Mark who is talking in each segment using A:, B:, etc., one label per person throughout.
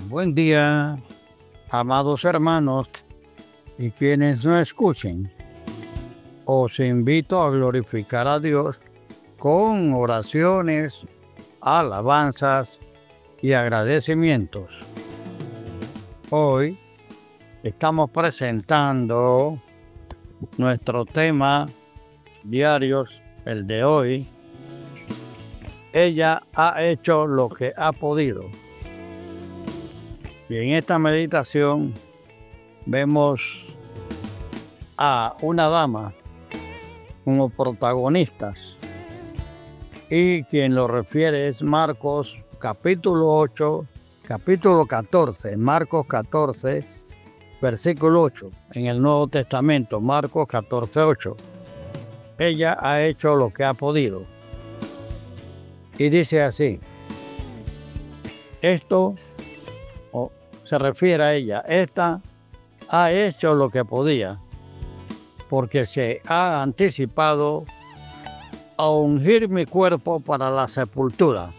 A: Buen día, amados hermanos y quienes no escuchen. Os invito a glorificar a Dios con oraciones, alabanzas y agradecimientos. Hoy estamos presentando nuestro tema diarios, el de hoy. Ella ha hecho lo que ha podido. Y en esta meditación vemos a una dama como protagonistas. Y quien lo refiere es Marcos capítulo 14, Marcos 14, versículo 8, en el Nuevo Testamento, Marcos 14, 8. Ella ha hecho lo que ha podido. Y dice así, esto se refiere a ella, esta ha hecho lo que podía, porque se ha anticipado a ungir mi cuerpo para la sepultura.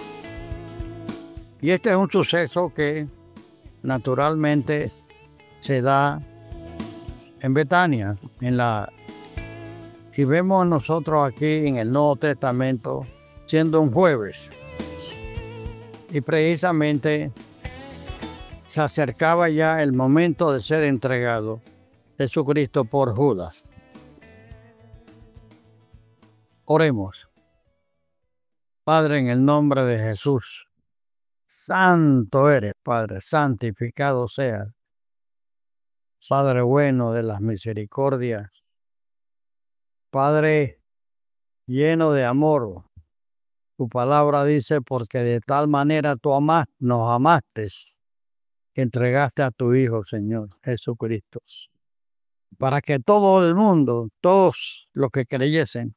A: Y este es un suceso que naturalmente se da en Betania, y vemos nosotros aquí en el Nuevo Testamento siendo un jueves. Y precisamente se acercaba ya el momento de ser entregado Jesucristo por Judas. Oremos. Padre, en el nombre de Jesús, santo eres, Padre, santificado seas. Padre bueno de las misericordias, Padre lleno de amor. Tu palabra dice, porque de tal manera tú nos amaste, que entregaste a tu Hijo, Señor Jesucristo, para que todo el mundo, todos los que creyesen,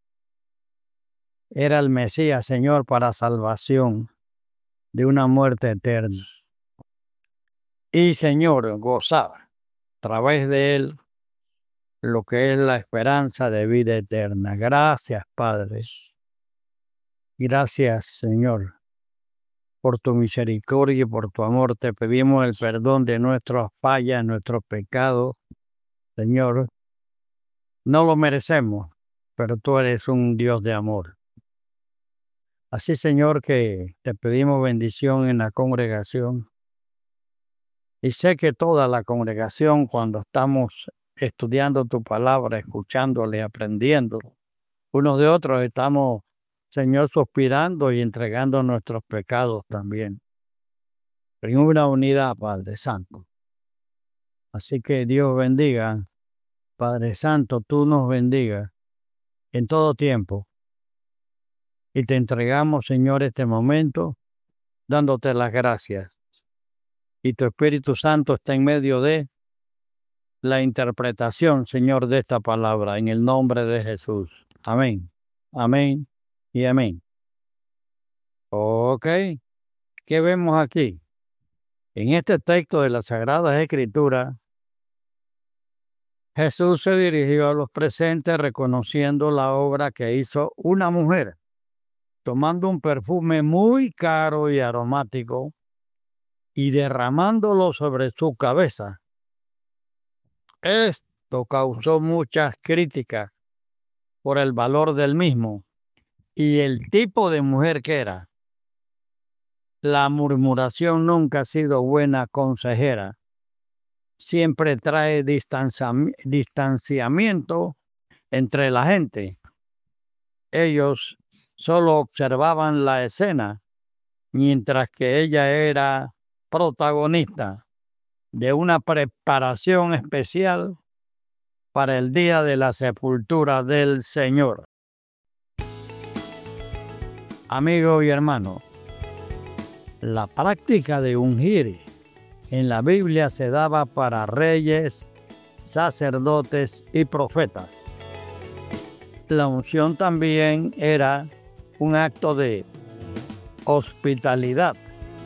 A: era el Mesías, Señor, para salvación de una muerte eterna. Y, Señor, gozar a través de él lo que es la esperanza de vida eterna. Gracias, Padre. Gracias, Señor, por tu misericordia y por tu amor. Te pedimos el perdón de nuestras fallas, nuestros pecados. Señor, no lo merecemos, pero tú eres un Dios de amor. Así, Señor, que te pedimos bendición en la congregación. Y sé que toda la congregación, cuando estamos estudiando tu palabra, escuchándole, aprendiendo, unos de otros estamos, Señor, suspirando y entregando nuestros pecados también. En una unidad, Padre Santo. Así que Dios bendiga, Padre Santo, tú nos bendiga en todo tiempo. Y te entregamos, Señor, este momento, dándote las gracias. Y tu Espíritu Santo está en medio de la interpretación, Señor, de esta palabra, en el nombre de Jesús. Amén. Amén y amén. Ok. ¿Qué vemos aquí? En este texto de las Sagradas Escrituras, Jesús se dirigió a los presentes reconociendo la obra que hizo una mujer, tomando un perfume muy caro y aromático y derramándolo sobre su cabeza. Esto causó muchas críticas por el valor del mismo y el tipo de mujer que era. La murmuración nunca ha sido buena consejera. Siempre trae distanciamiento entre la gente. Ellos solo observaban la escena, mientras que ella era protagonista de una preparación especial para el día de la sepultura del Señor. Amigo y hermano, la práctica de ungir en la Biblia se daba para reyes, sacerdotes y profetas. La unción también era un acto de hospitalidad.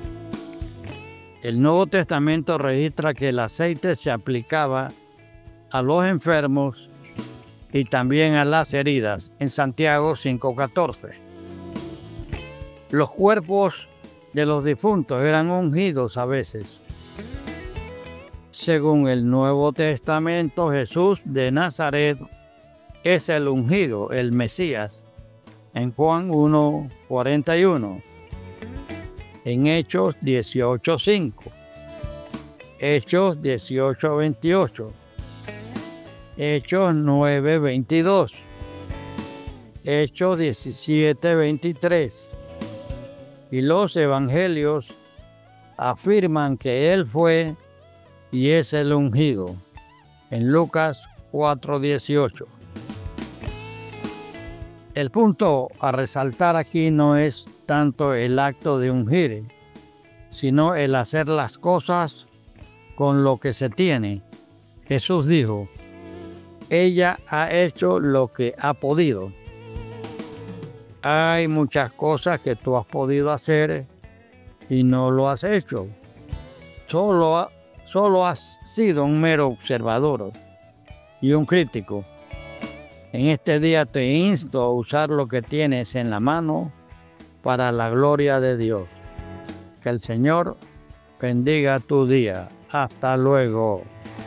A: El Nuevo Testamento registra que el aceite se aplicaba a los enfermos y también a las heridas, en Santiago 5:14. Los cuerpos de los difuntos eran ungidos a veces. Según el Nuevo Testamento, Jesús de Nazaret es el ungido, el Mesías, en Juan 1:41, en Hechos 18:5, Hechos 18:28, Hechos 9:22, Hechos 17:23, y los evangelios afirman que Él fue y es el ungido, en Lucas 4:18. El punto a resaltar aquí no es tanto el acto de ungir, sino el hacer las cosas con lo que se tiene. Jesús dijo, ella ha hecho lo que ha podido. Hay muchas cosas que tú has podido hacer y no lo has hecho. Solo has sido un mero observador y un crítico. En este día te insto a usar lo que tienes en la mano para la gloria de Dios. Que el Señor bendiga tu día. Hasta luego.